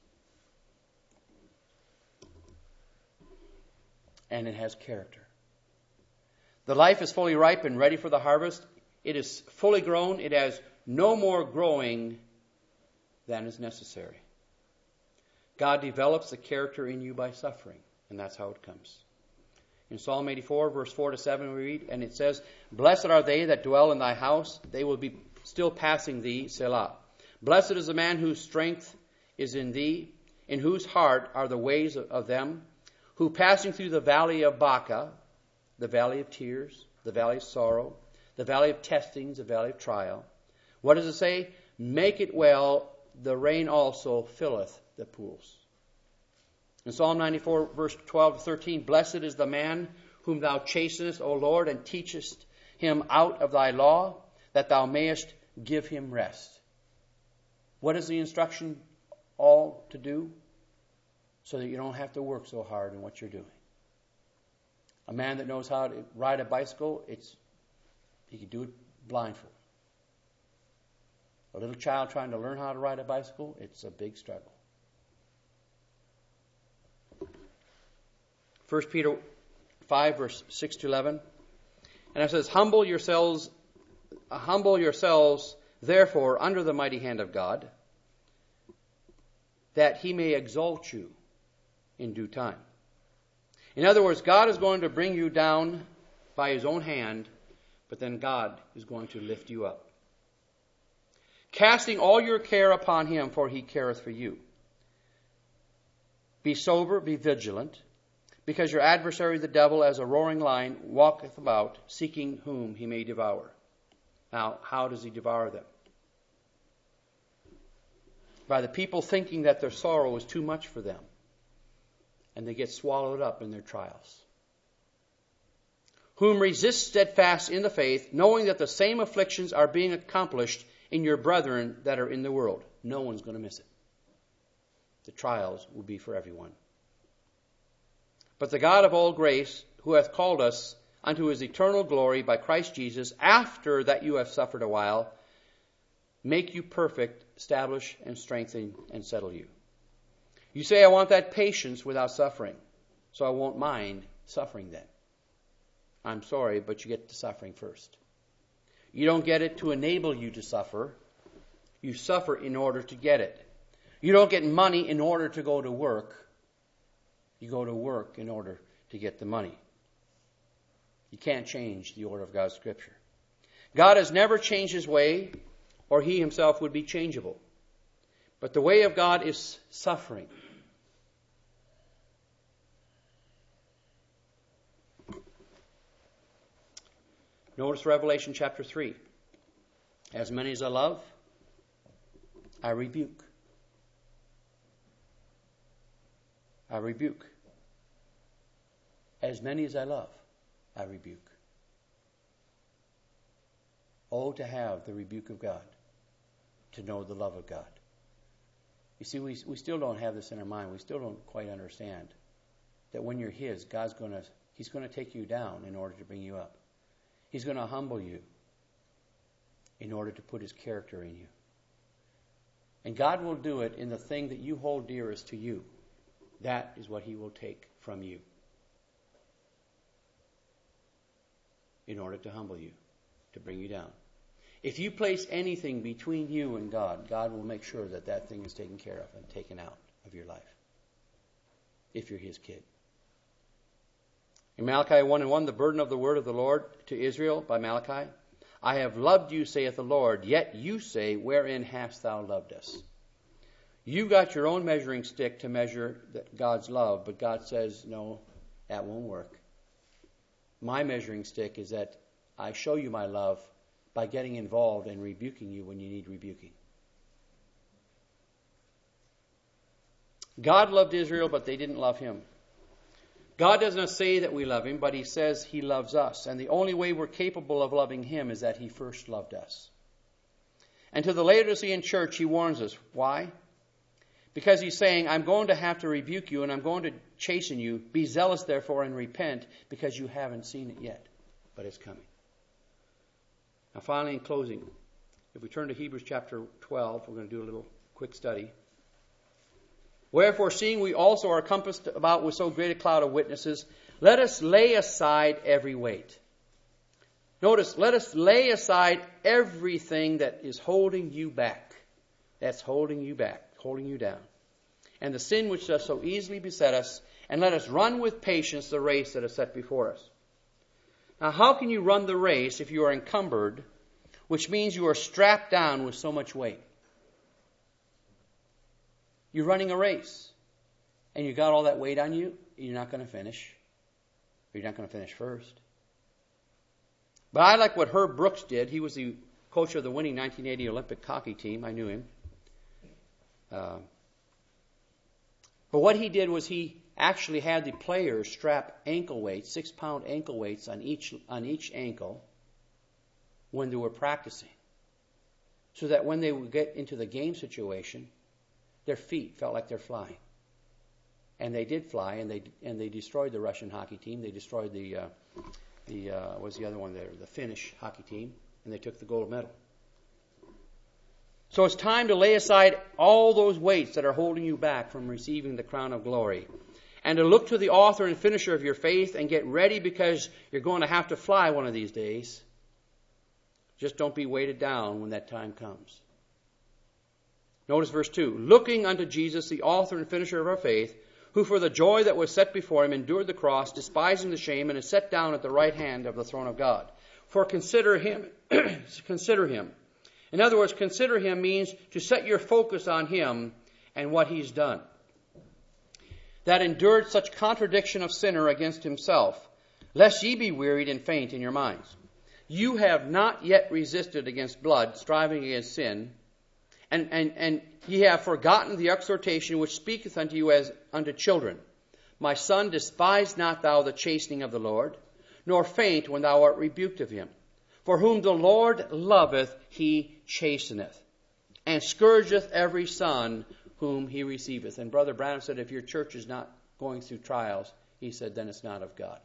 And it has character. The life is fully ripe and ready for the harvest. It is fully grown. It has no more growing than is necessary. God develops the character in you by suffering, and that's how it comes. In Psalm eighty-four, verse four to seven, we read, and it says, blessed are they that dwell in thy house. They will be still passing thee, Selah. Blessed is the man whose strength is in thee, in whose heart are the ways of, of them, who passing through the valley of Baca, the valley of tears, the valley of sorrow, the valley of testings, the valley of trial. What does it say? Make it well, the rain also filleth the pools. In Psalm ninety-four, verse twelve to thirteen, blessed is the man whom thou chastenest, O Lord, and teachest him out of thy law, that thou mayest give him rest. What is the instruction all to do? So that you don't have to work so hard in what you're doing. A man that knows how to ride a bicycle, it's he can do it blindfold. A little child trying to learn how to ride a bicycle, it's a big struggle. First Peter five, verse six to eleven. And it says, Humble yourselves, humble yourselves, therefore, under the mighty hand of God, that he may exalt you in due time. In other words, God is going to bring you down by his own hand, but then God is going to lift you up. Casting all your care upon him, for he careth for you. Be sober, be vigilant, because your adversary the devil, as a roaring lion, walketh about, seeking whom he may devour. Now, how does he devour them? By the people thinking that their sorrow is too much for them, and they get swallowed up in their trials. Whom resist steadfast in the faith, knowing that the same afflictions are being accomplished in your brethren that are in the world. No one's going to miss it. The trials will be for everyone. But the God of all grace, who hath called us unto his eternal glory by Christ Jesus, after that you have suffered a while, make you perfect, establish and strengthen and settle you. You say, I want that patience without suffering, so I won't mind suffering then. I'm sorry, but you get the suffering first. You don't get it to enable you to suffer. You suffer in order to get it. You don't get money in order to go to work. You go to work in order to get the money. You can't change the order of God's Scripture. God has never changed his way, or he himself would be changeable. But the way of God is suffering. Notice Revelation chapter three. As many as I love, I rebuke. I rebuke. As many as I love, I rebuke. Oh, to have the rebuke of God, to know the love of God. You see, we we still don't have this in our mind. We still don't quite understand that when you're His, God's going to He's going to take you down in order to bring you up. He's going to humble you in order to put His character in you. And God will do it in the thing that you hold dearest to you. That is what He will take from you in order to humble you, to bring you down. If you place anything between you and God, God will make sure that that thing is taken care of and taken out of your life, if you're His kid. In Malachi one and one, the burden of the word of the Lord to Israel by Malachi, I have loved you, saith the Lord, yet you say, wherein hast thou loved us? You got your own measuring stick to measure God's love, but God says, no, that won't work. My measuring stick is that I show you my love by getting involved and rebuking you when you need rebuking. God loved Israel, but they didn't love Him. God doesn't say that we love Him, but He says He loves us. And the only way we're capable of loving Him is that He first loved us. And to the Laodicean church, He warns us. Why? Because He's saying, I'm going to have to rebuke you and I'm going to chasten you. Be zealous, therefore, and repent, because you haven't seen it yet, but it's coming. Now, finally, in closing, if we turn to Hebrews chapter twelve, we're going to do a little quick study. Wherefore, seeing we also are compassed about with so great a cloud of witnesses, let us lay aside every weight. Notice, let us lay aside everything that is holding you back. That's holding you back, holding you down. And the sin which does so easily beset us, and let us run with patience the race that is set before us. Now, how can you run the race if you are encumbered, which means you are strapped down with so much weight? You're running a race, and you got all that weight on you, you're not going to finish. You're not going to finish first. But I like what Herb Brooks did. He was the coach of the winning nineteen eighty Olympic hockey team. I knew him. Uh, but what he did was he actually had the players strap ankle weights, six-pound ankle weights on each on each ankle when they were practicing, so that when they would get into the game situation, their feet felt like they're flying. And they did fly, and they and they destroyed the Russian hockey team. They destroyed the uh, the uh, what was the other one there, the Finnish hockey team, and they took the gold medal. So it's time to lay aside all those weights that are holding you back from receiving the crown of glory, and to look to the author and finisher of your faith and get ready, because you're going to have to fly one of these days. Just don't be weighted down when that time comes. Notice verse two. Looking unto Jesus, the author and finisher of our faith, who for the joy that was set before him endured the cross, despising the shame, and is set down at the right hand of the throne of God. For consider him, consider him. In other words, consider him means to set your focus on him and what he's done. That endured such contradiction of sinner against himself, lest ye be wearied and faint in your minds. You have not yet resisted against blood, striving against sin, and, and, and ye have forgotten the exhortation which speaketh unto you as unto children. My son, despise not thou the chastening of the Lord, nor faint when thou art rebuked of him. For whom the Lord loveth, he chasteneth, and scourgeth every son whom he receiveth. And Brother Branham said, if your church is not going through trials, he said, then it's not of God.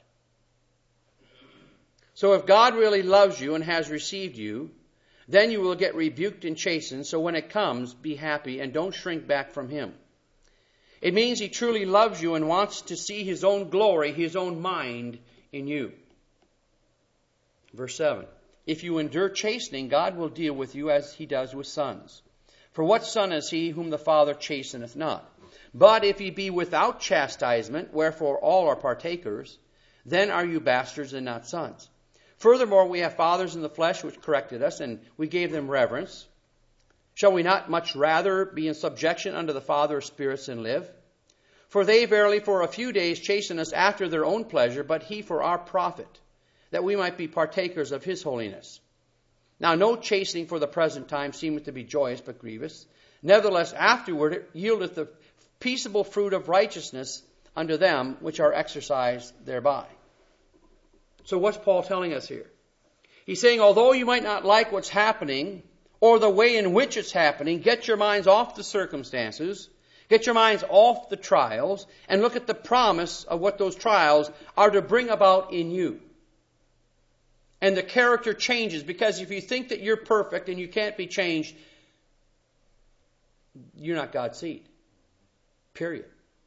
So if God really loves you and has received you, then you will get rebuked and chastened. So when it comes, be happy and don't shrink back from him. It means he truly loves you and wants to see his own glory, his own mind in you. Verse seven. If you endure chastening, God will deal with you as he does with sons. For what son is he whom the Father chasteneth not? But if ye be without chastisement, wherefore all are partakers, then are you bastards and not sons. Furthermore, we have fathers in the flesh which corrected us, and we gave them reverence. Shall we not much rather be in subjection unto the Father of spirits and live? For they verily for a few days chasten us after their own pleasure, but he for our profit, that we might be partakers of his holiness. Now no chastening for the present time seemeth to be joyous, but grievous. Nevertheless afterward it yieldeth the peaceable fruit of righteousness unto them which are exercised thereby. So what's Paul telling us here? He's saying, although you might not like what's happening, or the way in which it's happening, get your minds off the circumstances, get your minds off the trials, and look at the promise of what those trials are to bring about in you. And the character changes, because if you think that you're perfect and you can't be changed, you're not God's seed. Period.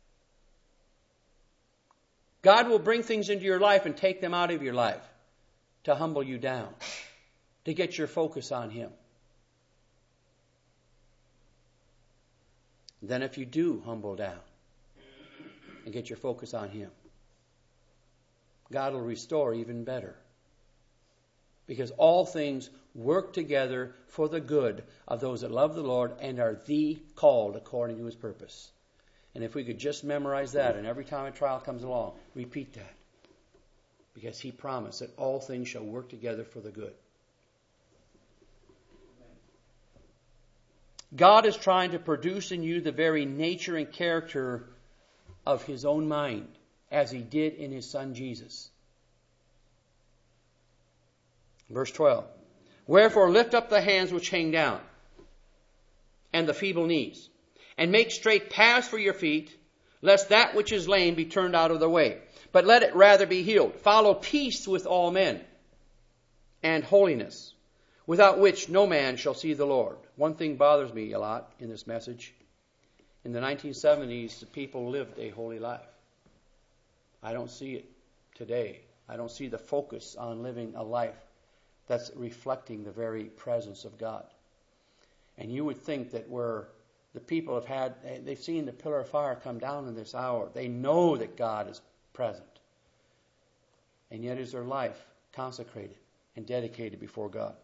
God will bring things into your life and take them out of your life to humble you down, to get your focus on him. Then if you do humble down and get your focus on him, God will restore even better. Because all things work together for the good of those that love the Lord and are the called according to his purpose. And if we could just memorize that, and every time a trial comes along, repeat that. Because he promised that all things shall work together for the good. God is trying to produce in you the very nature and character of his own mind, as he did in his Son Jesus. Verse twelve. Wherefore lift up the hands which hang down, and the feeble knees, and make straight paths for your feet, lest that which is lame be turned out of the way. But let it rather be healed. Follow peace with all men, and holiness, without which no man shall see the Lord. One thing bothers me a lot in this message. In the nineteen seventies, the people lived a holy life. I don't see it today. I don't see the focus on living a life that's reflecting the very presence of God. And you would think that where the people have had, they've seen the pillar of fire come down in this hour. They know that God is present. And yet is their life consecrated and dedicated before God?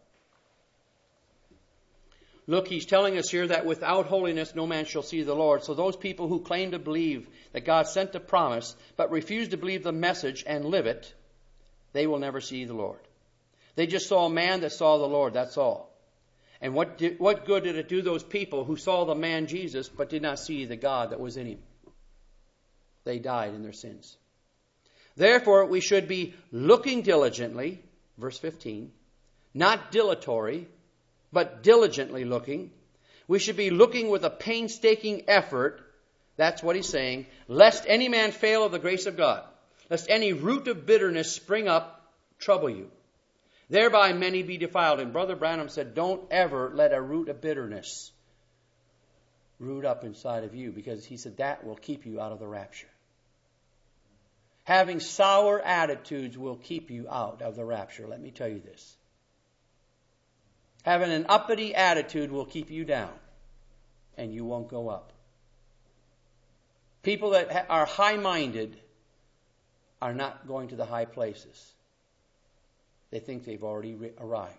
Look, he's telling us here that without holiness no man shall see the Lord. So those people who claim to believe that God sent the promise, but refuse to believe the message and live it, they will never see the Lord. They just saw a man that saw the Lord, that's all. And what did, what good did it do those people who saw the man Jesus but did not see the God that was in him? They died in their sins. Therefore, we should be looking diligently, verse fifteen, not dilatory, but diligently looking. We should be looking with a painstaking effort, that's what he's saying, lest any man fail of the grace of God, lest any root of bitterness spring up, trouble you. Thereby many be defiled. And Brother Branham said, don't ever let a root of bitterness root up inside of you, because he said that will keep you out of the rapture. Having sour attitudes will keep you out of the rapture. Let me tell you this. Having an uppity attitude will keep you down, and you won't go up. People that are high-minded are not going to the high places. They think they've already re- arrived.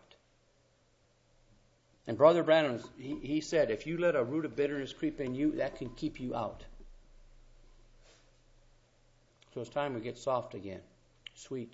And Brother Branham, he, he said, if you let a root of bitterness creep in you, that can keep you out. So it's time we get soft again, sweet.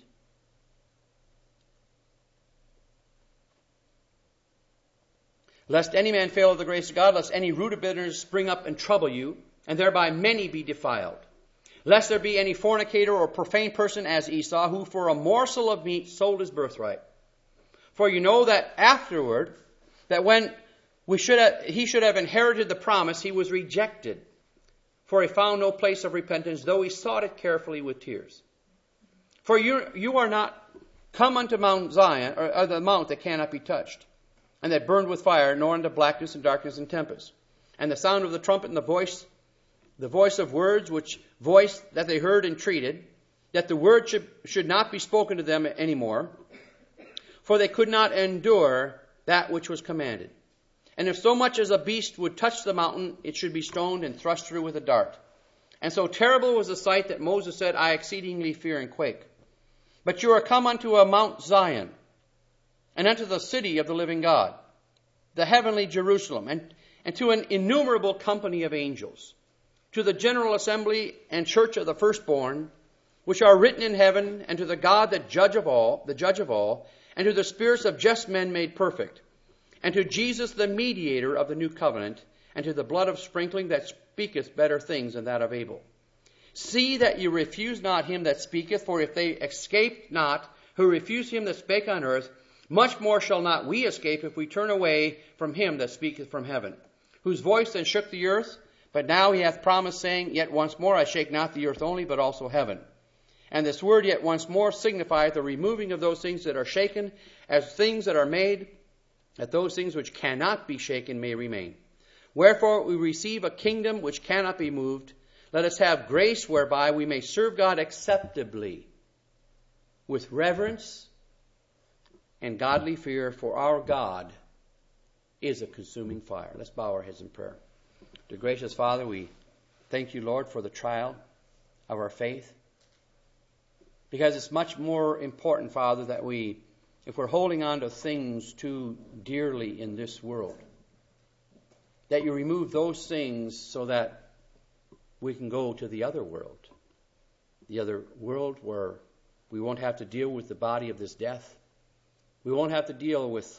Lest any man fail of the grace of God, lest any root of bitterness spring up and trouble you, and thereby many be defiled. Lest there be any fornicator or profane person as Esau, who for a morsel of meat sold his birthright. For you know that afterward, that when we should have, he should have inherited the promise, he was rejected. For he found no place of repentance, though he sought it carefully with tears. For you, you are not come unto Mount Zion, or, or the mount that cannot be touched, and that burned with fire, nor unto blackness and darkness and tempest. And the sound of the trumpet and the voice, the voice of words, which voice that they heard entreated, that the word should, should not be spoken to them anymore, for they could not endure that which was commanded. And if so much as a beast would touch the mountain, it should be stoned and thrust through with a dart. And so terrible was the sight that Moses said, I exceedingly fear and quake. But you are come unto a Mount Zion, and unto the city of the living God, the heavenly Jerusalem, and, and to an innumerable company of angels, to the general assembly and church of the firstborn, which are written in heaven, and to the God that judge of all, the judge of all, and to the spirits of just men made perfect, and to Jesus the mediator of the new covenant, and to the blood of sprinkling that speaketh better things than that of Abel. See that you refuse not him that speaketh, for if they escape not who refuse him that spake on earth, much more shall not we escape if we turn away from him that speaketh from heaven, whose voice then shook the earth, but now he hath promised, saying, Yet once more I shake not the earth only, but also heaven. And this word yet once more signifieth the removing of those things that are shaken, as things that are made, that those things which cannot be shaken may remain. Wherefore we receive a kingdom which cannot be moved. Let us have grace whereby we may serve God acceptably, with reverence and godly fear, for our God is a consuming fire. Let's bow our heads in prayer. Dear gracious Father, we thank you, Lord, for the trial of our faith. Because it's much more important, Father, that we, if we're holding on to things too dearly in this world, that you remove those things so that we can go to the other world. The other world where we won't have to deal with the body of this death. We won't have to deal with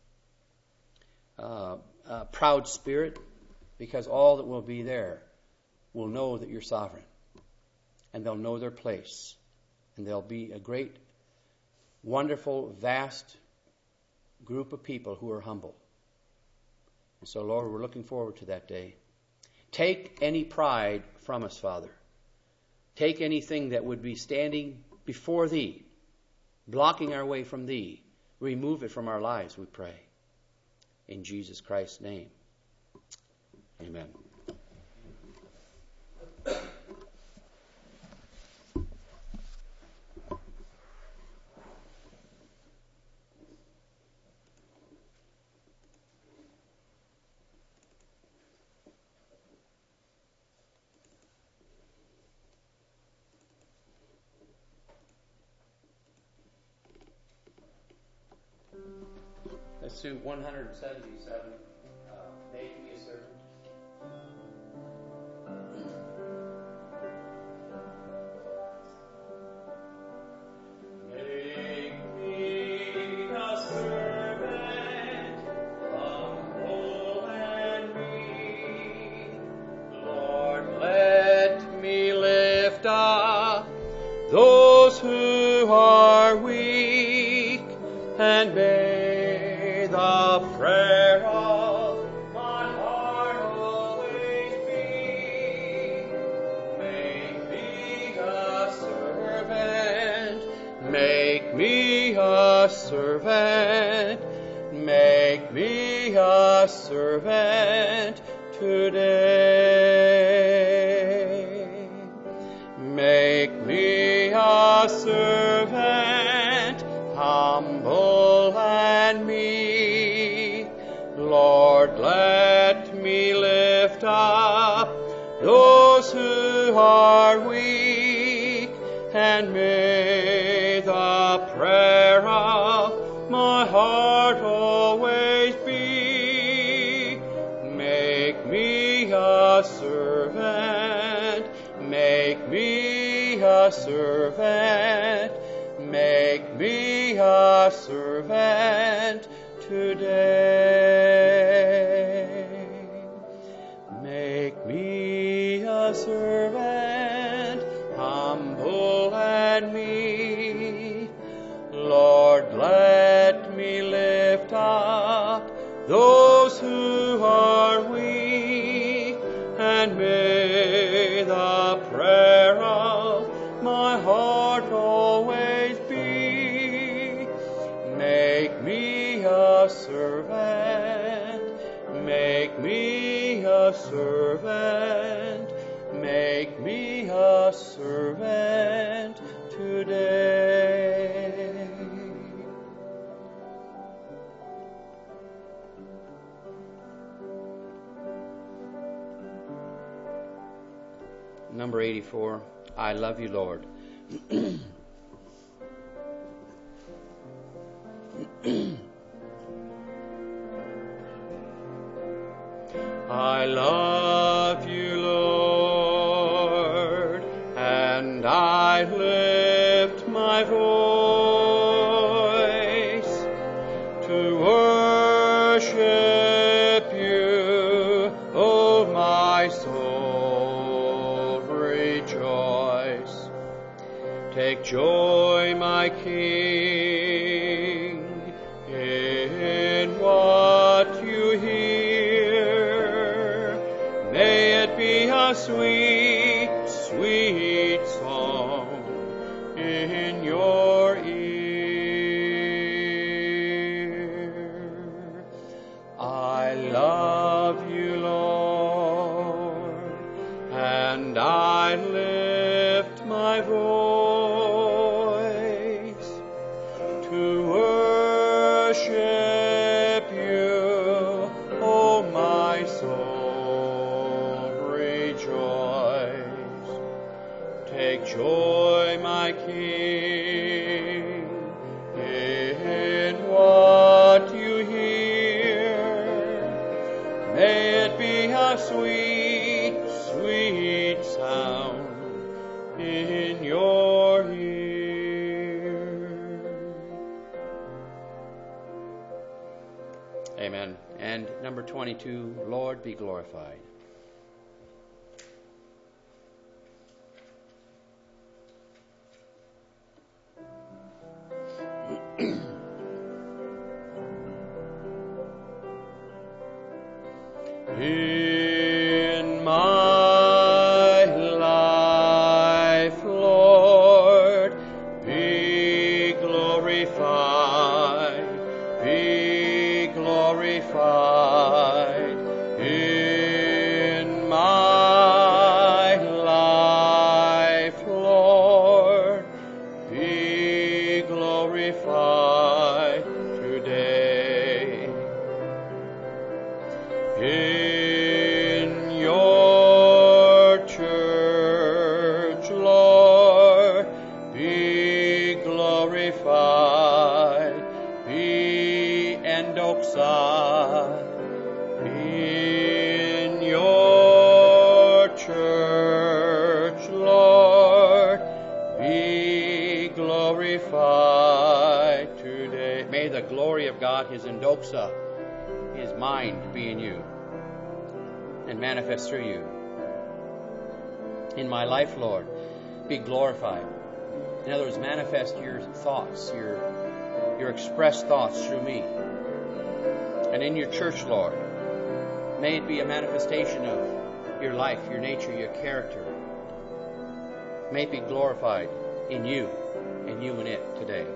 uh, a proud spirit, because all that will be there will know that you're sovereign. And they'll know their place. And there'll be a great, wonderful, vast group of people who are humble. And so, Lord, we're looking forward to that day. Take any pride from us, Father. Take anything that would be standing before Thee, blocking our way from Thee. Remove it from our lives, we pray. In Jesus Christ's name. Amen. Let's do one hundred seventy-seven. Uh, make me a servant. Make me a servant, humble and meek. Lord, let me lift up those who are weak, and make the prayer of my heart always be. Make me a servant, make me a servant, make me a servant today. Make me a servant, humble and meek. Lord, let me lift up those who are weak, and may the prayer of my heart always be. Make me a servant, make me a servant, make me a servant today. Make me a servant, humble and meek. Lord, let me lift up those who are weak, and may the prayer of my heart always be. Make me a servant, make me a servant, make me a servant today. Number eighty-four, I love you, Lord. I love you, Lord, and I live King. In what you hear, may it be a sweet, sweet song in your ear. I love you, Lord, and I lift my voice to worship you, oh my soul, rejoice. Take joy, my King, in what you hear. May it be a sweet, sweet sound in your ear. Amen. And number twenty-two, Lord, be glorified. In my life, Lord, be glorified, be glorified. In my life, Lord, be glorified today. In your church, Lord, be glorified, be endoxa. In your church, Lord, be glorified today. May the glory of God, His endoxa, His mind, be in you and manifest through you. In my life, Lord, be glorified. In other words, manifest your thoughts, your your expressed thoughts through me. And in your church, Lord, may it be a manifestation of your life, your nature, your character. May it be glorified in you and you in it today.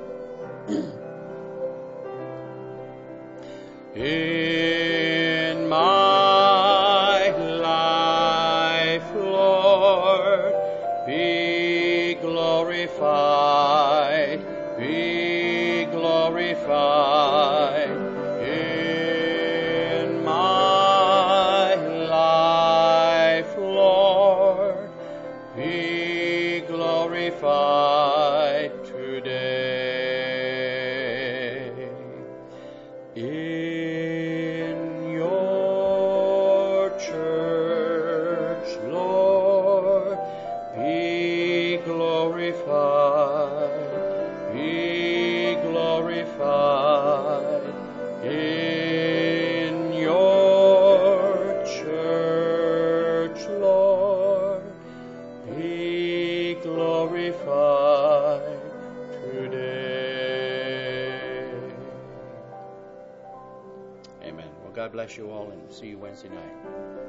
In my life, Lord, be glorified, be glorified. In my life, Lord, be glorified today. In your church, Lord, be glorified, be glorified. In your church, Lord, be glorified today. Amen. Well, God bless you all, and see you Wednesday night.